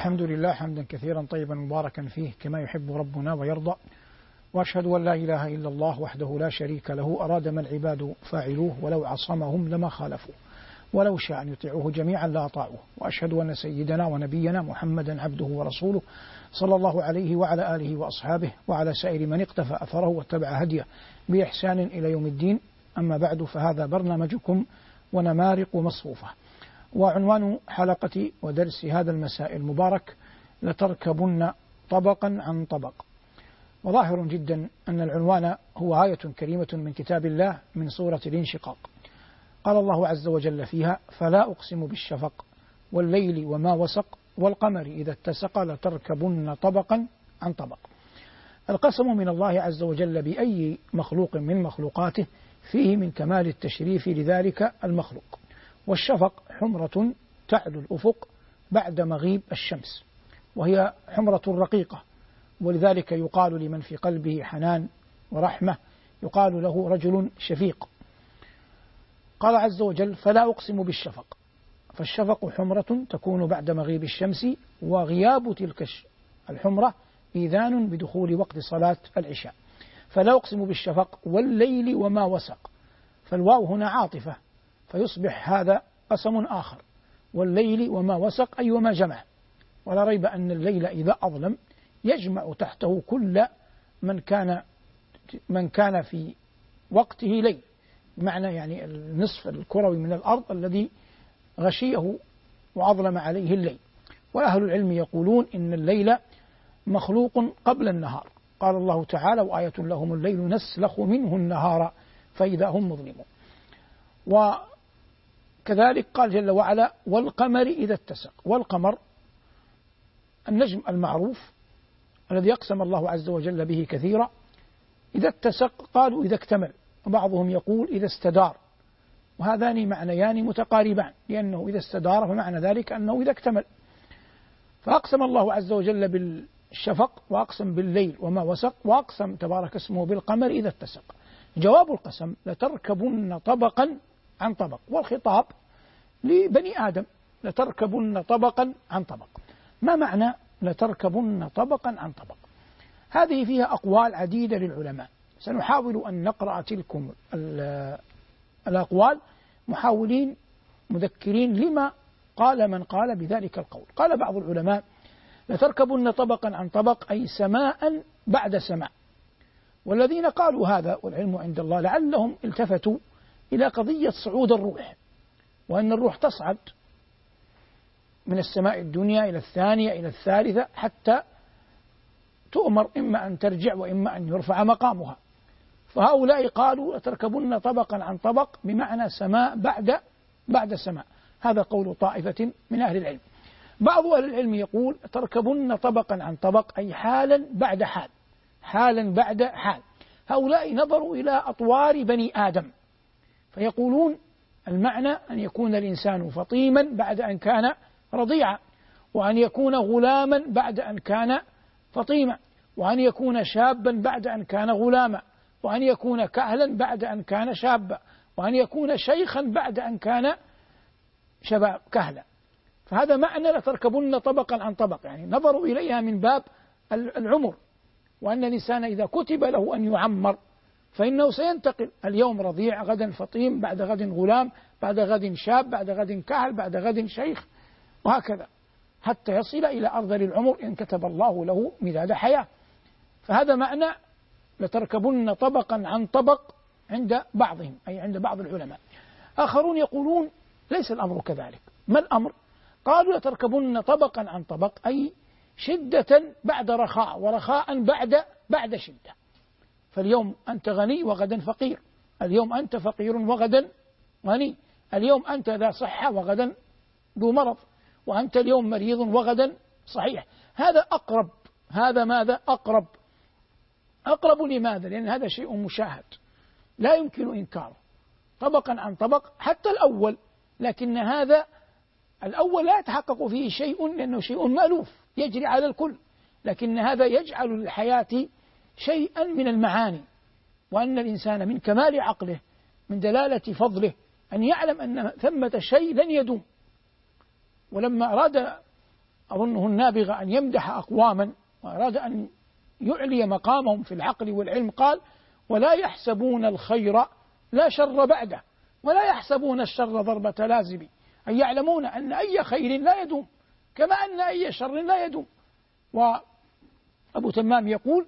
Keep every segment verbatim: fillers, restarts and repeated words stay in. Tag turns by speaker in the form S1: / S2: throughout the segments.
S1: الحمد لله حمدا كثيرا طيبا مباركا فيه كما يحب ربنا ويرضى، وأشهد أن لا إله إلا الله وحده لا شريك له أراد ما العباد فاعلوه ولو عصمهم لما خالفوه ولو شاء أن يطيعوه جميعا لأطاعوه. وأشهد أن سيدنا ونبينا محمدا عبده ورسوله صلى الله عليه وعلى آله وأصحابه وعلى سائر من اقتفى أثره واتبع هديه بإحسان إلى يوم الدين. أما بعد، فهذا برنامجكم ونمارق مصفوفة، وعنوان حلقة ودرس هذا المساء المبارك: لتركبن طبقا عن طبق. وظاهر جدا أن العنوان هو آية كريمة من كتاب الله من سورة الانشقاق. قال الله عز وجل فيها: فلا أقسم بالشفق والليل وما وسق والقمر إذا اتسق لتركبن طبقا عن طبق. القسم من الله عز وجل بأي مخلوق من مخلوقاته فيه من كمال التشريف لذلك المخلوق. والشفق حمرة تعلو الأفق بعد مغيب الشمس، وهي حمرة رقيقة، ولذلك يقال لمن في قلبه حنان ورحمة يقال له رجل شفيق. قال عز وجل: فلا أقسم بالشفق، فالشفق حمرة تكون بعد مغيب الشمس، وغياب تلك الحمرة إيذان بدخول وقت صلاة العشاء. فلا أقسم بالشفق والليل وما وسق، فالواو هنا عاطفة فيصبح هذا قسم آخر. والليل وما وسق أي وما جمع، ولا ريب أن الليل إذا أظلم يجمع تحته كل من كان من كان في وقته ليل، بمعنى يعني النصف الكروي من الأرض الذي غشيه وأظلم عليه الليل. وأهل العلم يقولون إن الليل مخلوق قبل النهار. قال الله تعالى: وآية لهم الليل نسلخ منه النهار فإذا هم مظلمون. وكذلك قال جل وعلا: والقمر إذا اتسق. والقمر النجم المعروف الذي أقسم الله عز وجل به كثيرا. إذا اتسق قالوا إذا اكتمل، وبعضهم يقول إذا استدار، وهذان معنيان متقاربان، لأنه إذا استدار فمعنى ذلك أنه إذا اكتمل. فأقسم الله عز وجل بالشفق، وأقسم بالليل وما وسق، وأقسم تبارك اسمه بالقمر إذا اتسق. جواب القسم: لتركبن طبقا عن طبق، والخطاب لبني آدم: لتركبن طبقا عن طبق. ما معنى لتركبن طبقا عن طبق؟ هذه فيها أقوال عديدة للعلماء، سنحاول أن نقرأ تلكم الأقوال محاولين مذكرين لما قال من قال بذلك القول. قال بعض العلماء: لتركبن طبقا عن طبق أي سماء بعد سماء. والذين قالوا هذا والعلم عند الله لعلهم التفتوا إلى قضية صعود الروح، وأن الروح تصعد من السماء الدنيا إلى الثانية إلى الثالثة حتى تؤمر إما أن ترجع وإما أن يرفع مقامها. فهؤلاء قالوا لتركبن طبقا عن طبق بمعنى سماء بعد بعد سماء. هذا قول طائفة من أهل العلم. بعض أهل العلم يقول تركبن طبقا عن طبق أي حالا بعد حال، حالا بعد حال. هؤلاء نظروا إلى أطوار بني آدم فيقولون المعنى أن يكون الإنسان فطيما بعد أن كان رضيعا، وأن يكون غلاما بعد أن كان فطيما، وأن يكون شابا بعد أن كان غلاما، وأن يكون كهلا بعد أن كان شابا، وأن يكون شيخا بعد أن كان شباب كهلا. فهذا معنى لتركبن طبقا عن طبق، يعني نظروا إليها من باب العمر، وأن الإنسان إذا كتب له أن يعمر فإنه سينتقل، اليوم رضيع، غدا فطيم، بعد غد غلام، بعد غد شاب، بعد غد كهل، بعد غد شيخ، وهكذا حتى يصل إلى أرذل العمر إن كتب الله له مداد حياة. فهذا معنى لتركبن طبقا عن طبق عند بعضهم، أي عند بعض العلماء. آخرون يقولون ليس الأمر كذلك. ما الأمر؟ قالوا لتركبن طبقا عن طبق أي شدة بعد رخاء، ورخاء بعد بعد شدة. فاليوم أنت غني وغدا فقير، اليوم أنت فقير وغدا غني، اليوم أنت ذا صحة وغدا ذو مرض، وأنت اليوم مريض وغدا صحيح. هذا أقرب، هذا ماذا؟ أقرب. أقرب لماذا؟ لأن هذا شيء مشاهد لا يمكن إنكاره، طبقا عن طبق حتى الأول. لكن هذا الأول لا يتحقق فيه شيء لأنه شيء مألوف يجري على الكل، لكن هذا يجعل للحياة شيئا من المعاني، وأن الإنسان من كمال عقله من دلالة فضله أن يعلم أن ثمة شيء لن يدوم. ولما أراد أظنه النابغة أن يمدح أقواما وأراد أن يعلي مقامهم في العقل والعلم، قال: ولا يحسبون الخير لا شر بعده ولا يحسبون الشر ضربة لازم، أي يعلمون أن أي خير لا يدوم كما أن أي شر لا يدوم. وأبو تمام يقول: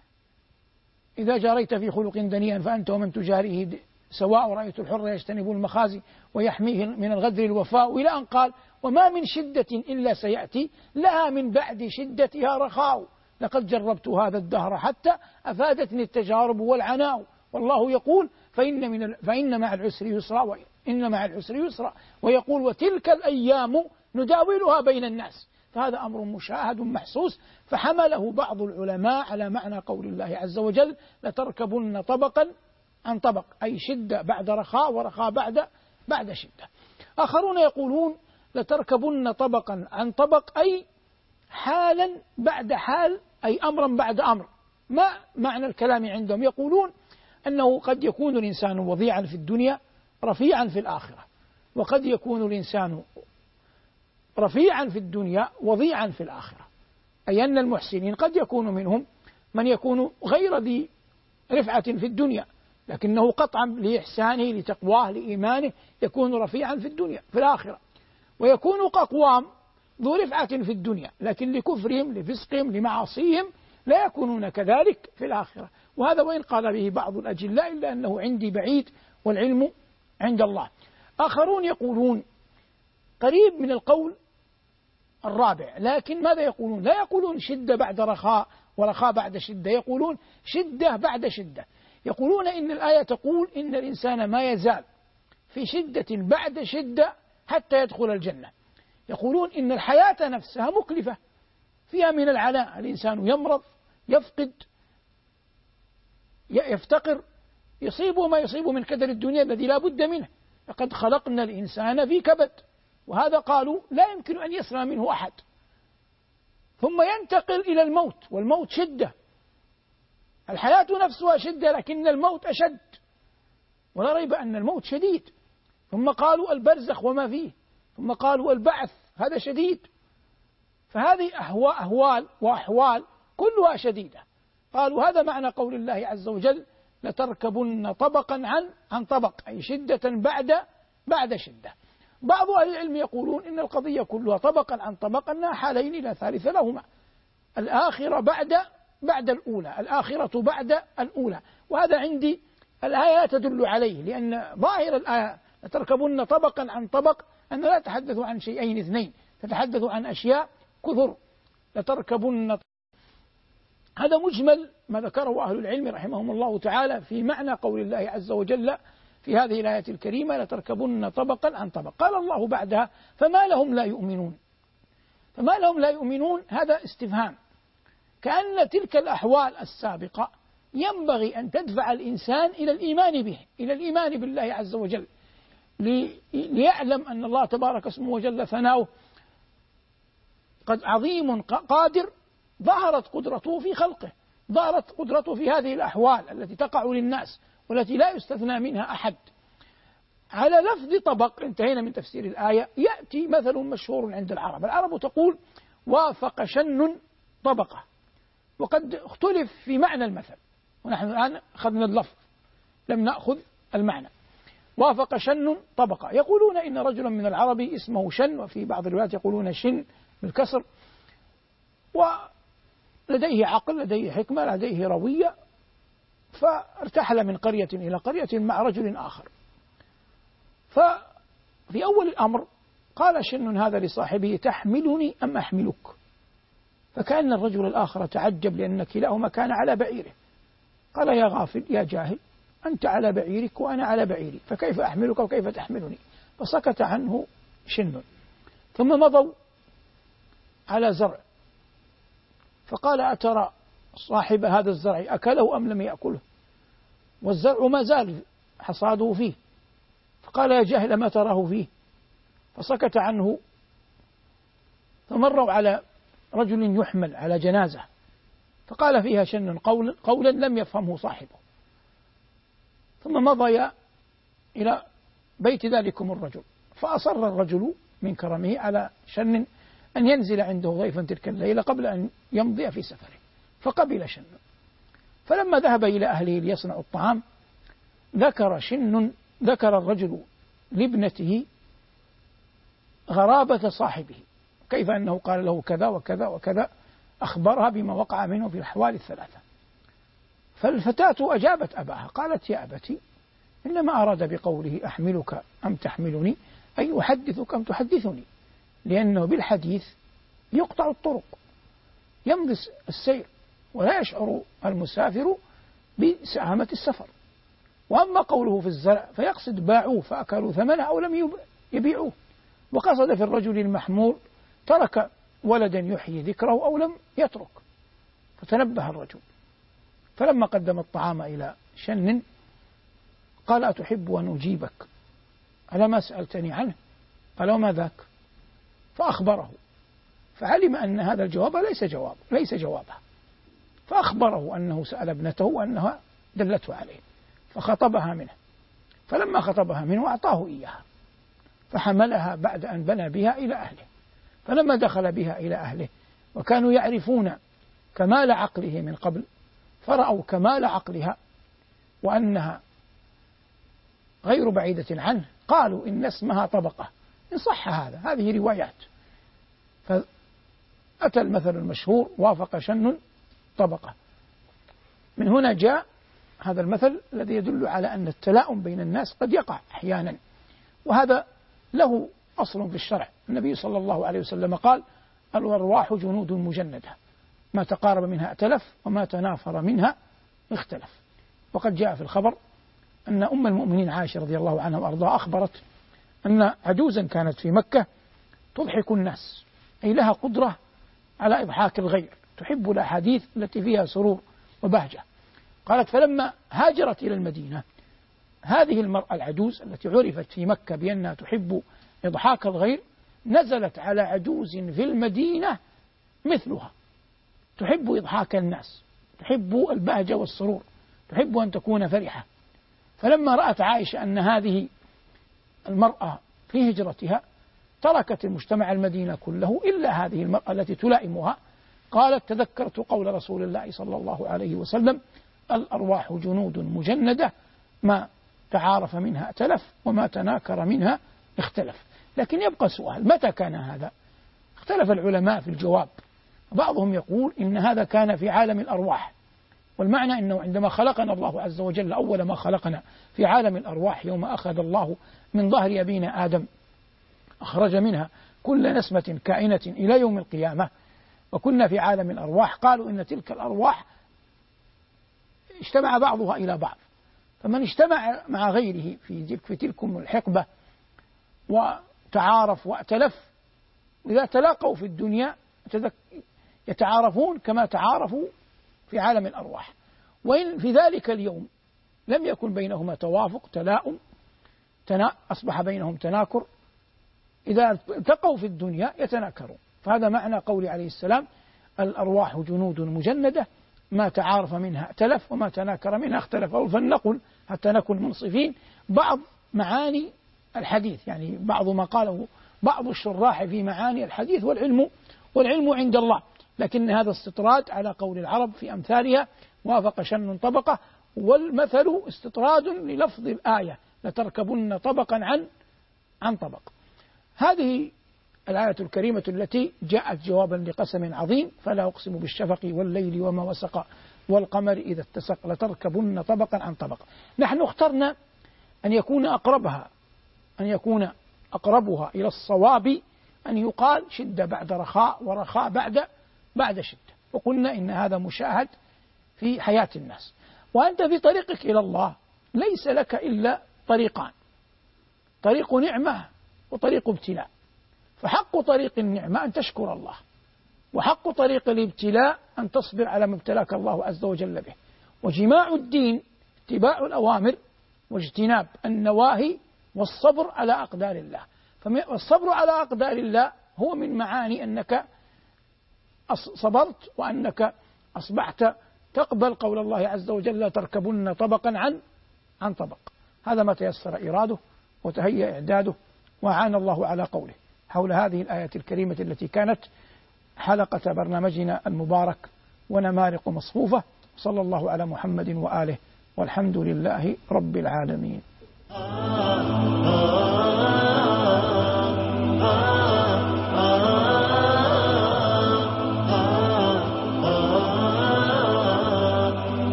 S1: إذا جاريت في خلق دنيا فأنت ومن تجاريه سواء، رأيت الحر يجتنب المخازي ويحميه من الغدر الوفاء، إلى أن قال: وما من شدة إلا سيأتي لها من بعد شدتها رخاء، لقد جربت هذا الدهر حتى أفادتني التجارب والعناء. والله يقول: فإن, من فإن مع العسر يسرا وإن مع العسر يسرا، ويقول: وتلك الأيام نداولها بين الناس. فهذا أمر مشاهد محسوس، فحمله بعض العلماء على معنى قول الله عز وجل: لتركبن طبقا عن طبق، أي شدة بعد رخاء ورخاء بعد بعد شدة. آخرون يقولون: لتركبن طبقا عن طبق، أي حالا بعد حال، أي أمرا بعد أمر. ما معنى الكلام عندهم؟ يقولون أنه قد يكون الإنسان وضيعا في الدنيا رفيعا في الآخرة، وقد يكون الإنسان رفيعا في الدنيا وضيعا في الآخرة، أي أن المحسنين قد يكون منهم من يكون غير ذي رفعة في الدنيا، لكنه قطعا لإحسانه لتقواه لإيمانه يكون رفيعا في الدنيا في الآخرة، ويكون أقوام ذو رفعة في الدنيا لكن لكفرهم لفسقهم لمعاصيهم لا يكونون كذلك في الآخرة. وهذا وإن قال به بعض الأجلاء إلا أنه عندي بعيد والعلم عند الله. آخرون يقولون قريب من القول الرابع، لكن ماذا يقولون؟ لا يقولون شدة بعد رخاء ورخاء بعد شدة، يقولون شدة بعد شدة. يقولون إن الآية تقول إن الإنسان ما يزال في شدة بعد شدة حتى يدخل الجنة. يقولون إن الحياة نفسها مكلفة، فيها من العناء، الإنسان يمرض يفقد يفتقر، يصيبه ما يصيبه من كدر الدنيا الذي لا بد منه، لقد خلقنا الإنسان في كبد، وهذا قالوا لا يمكن أن يسلم منه أحد. ثم ينتقل إلى الموت، والموت شدة، الحياة نفسها شدة لكن الموت أشد، ولا ريب أن الموت شديد. ثم قالوا البرزخ وما فيه، ثم قالوا البعث، هذا شديد. فهذه أهوال وأحوال كلها شديدة. قالوا هذا معنى قول الله عز وجل: لتركبن طبقا عن عن طبق، أي شدة بعد بعد شدة. بعض أهل العلم يقولون إن القضية كلها طبقا عن طبق، أنها حالين لا ثالث لهما، الآخرة بعد بعد الأولى، الآخرة بعد الأولى. وهذا عندي الآية لا تدل عليه، لأن ظاهر الآية لتركبن طبقا عن طبق أن لا تتحدث عن شيئين اثنين، تتحدث عن أشياء كثر. لتركبن، هذا مجمل ما ذكره أهل العلم رحمهم الله تعالى في معنى قول الله عز وجل في هذه الآية الكريمة: لتركبن طبقا عن طبق. قال الله بعدها: فما لهم لا يؤمنون. فما لهم لا يؤمنون، هذا استفهام، كأن تلك الأحوال السابقة ينبغي أن تدفع الإنسان إلى الإيمان به، إلى الإيمان بالله عز وجل، ليعلم أن الله تبارك اسمه وجل ثناؤه قد عظيم قادر، ظهرت قدرته في خلقه، ظهرت قدرته في هذه الأحوال التي تقع للناس والتي لا يستثنى منها أحد. على لفظ طبق انتهينا من تفسير الآية. يأتي مثل مشهور عند العرب، العرب تقول: وافق شن طبقة، وقد اختلف في معنى المثل، ونحن الآن أخذنا اللفظ لم نأخذ المعنى. وافق شن طبقة، يقولون إن رجلا من العرب اسمه شن، وفي بعض الروايات يقولون شن بالكسر، ولديه عقل، لديه حكمة، لديه روية، فارتحل من قرية إلى قرية مع رجل آخر. ففي أول الأمر قال شن هذا لصاحبه: تحملني أم أحملك؟ فكأن الرجل الآخر تعجب، لأن كلاهما كان على بعيره. قال: يا غافل يا جاهل، أنت على بعيرك وأنا على بعيري، فكيف أحملك وكيف تحملني؟ فسكت عنه شن. ثم مضوا على زرع، فقال: أترى صاحب هذا الزرع أكله أم لم يأكله؟ والزرع ما زال حصاده فيه. فقال: يا جاهل ما تراه فيه؟ فسكت عنه. فمروا على رجل يحمل على جنازة، فقال فيها شن قولا, قولا لم يفهمه صاحبه. ثم مضي إلى بيت ذلكم الرجل، فأصر الرجل من كرمه على شن أن ينزل عنده ضيفا تلك الليلة قبل أن يمضي في سفره، فقبل شن. فلما ذهب إلى أهله ليصنعوا الطعام ذكر شن ذكر الرجل لابنته غرابة صاحبه، كيف أنه قال له كذا وكذا وكذا، أخبرها بما وقع منه في الأحوال الثلاثة. فالفتاة أجابت أباها قالت: يا أبتي إنما أراد بقوله أحملك أم تحملني أي أحدثك أم تحدثني، لأنه بالحديث يقطع الطرق، يمضي السير ولا يشعر المسافر بسآمة السفر. وأما قوله في الزرع فيقصد باعوه فأكلوا ثمنه أو لم يبيعوه، وقصد في الرجل المحمول ترك ولدا يحيي ذكره أو لم يترك. فتنبه الرجل، فلما قدم الطعام إلى شن قال: أتحب أن أجيبك على ما سألتني عنه؟ قال: وما ذاك؟ فأخبره، فعلم أن هذا الجواب ليس جواب ليس جوابه، فأخبره أنه سأل ابنته وأنها دلته عليه، فخطبها منه. فلما خطبها منه أعطاه إياها، فحملها بعد أن بنى بها إلى أهله. فلما دخل بها إلى أهله وكانوا يعرفون كمال عقله من قبل، فرأوا كمال عقلها وأنها غير بعيدة عنه، قالوا إن اسمها طبقة، إن صح هذا، هذه روايات. فأتى المثل المشهور: وافق شن طبقة. من هنا جاء هذا المثل الذي يدل على أن التلاؤم بين الناس قد يقع أحيانا، وهذا له أصل في الشرع. النبي صلى الله عليه وسلم قال: الأرواح جنود مجندة، ما تقارب منها ائتلف وما تنافر منها اختلف. وقد جاء في الخبر أن أم المؤمنين عائشة رضي الله عنها وأرضاها أخبرت أن عجوزا كانت في مكة تضحك الناس، أي لها قدرة على إضحاك الغير، تحب الأحاديث التي فيها سرور وبهجة. قالت: فلما هاجرت إلى المدينة هذه المرأة العجوز التي عرفت في مكة بأنها تحب إضحاك الغير نزلت على عجوز في المدينة مثلها، تحب إضحاك الناس، تحب البهجة والسرور، تحب أن تكون فرحة. فلما رأت عائشة أن هذه المرأة في هجرتها تركت المجتمع المدينة كله إلا هذه المرأة التي تلائمها، قالت: تذكرت قول رسول الله صلى الله عليه وسلم: الأرواح جنود مجندة، ما تعارف منها ائتلف وما تناكر منها اختلف. لكن يبقى سؤال: متى كان هذا؟ اختلف العلماء في الجواب، بعضهم يقول إن هذا كان في عالم الأرواح، والمعنى أنه عندما خلقنا الله عز وجل أول ما خلقنا في عالم الأرواح يوم أخذ الله من ظهر أبينا آدم أخرج منها كل نسمة كائنة إلى يوم القيامة، وكنا في عالم الأرواح. قالوا إن تلك الأرواح اجتمع بعضها إلى بعض، فمن اجتمع مع غيره في في تلكم الحقبة وتعارف وائتلف، وإذا تلاقوا في الدنيا يتعارفون كما تعارفوا في عالم الأرواح. وإن في ذلك اليوم لم يكن بينهما توافق تلاؤم، أصبح بينهم تناكر، إذا التقوا في الدنيا يتناكرون. فهذا معنى قول عليه السلام: الأرواح جنود مجندة، ما تعارف منها ائتلف وما تناكر منها اختلف. فلنقل حتى نكون منصفين بعض معاني الحديث، يعني بعض ما قاله بعض الشراح في معاني الحديث، والعلم والعلم عند الله، لكن هذا استطراد على قول العرب في أمثالها: وافق شن طبقة. والمثل استطراد للفظ الآية: لتركبن طبقا عن عن طبق. هذه الآية الكريمة التي جاءت جوابا لقسم عظيم: فلا أقسم بالشفق والليل وما وسق والقمر إذا اتسق لتركبن طبقا عن طبق. نحن اخترنا أن يكون أقربها أن يكون أقربها إلى الصواب أن يقال شدة بعد رخاء ورخاء بعد بعد شدة، وقلنا إن هذا مشاهد في حياة الناس. وأنت في طريقك إلى الله ليس لك إلا طريقان: طريق نعمة وطريق ابتلاء. فحق طريق النعمة أن تشكر الله، وحق طريق الابتلاء أن تصبر على ما ابتلاك الله عز وجل به. وجماع الدين اتباع الأوامر واجتناب النواهي والصبر على أقدار الله. فالصبر على أقدار الله هو من معاني أنك صبرت وأنك أصبحت تقبل قول الله عز وجل: تركبن طبقا عن عن طبق. هذا ما تيسر إراده وتهيأ إعداده وأعان الله على قوله. حول هذه الآية الكريمة التي كانت حلقة برنامجنا المبارك ونمارق مصفوفة. صلى الله على محمد وآله والحمد لله رب العالمين.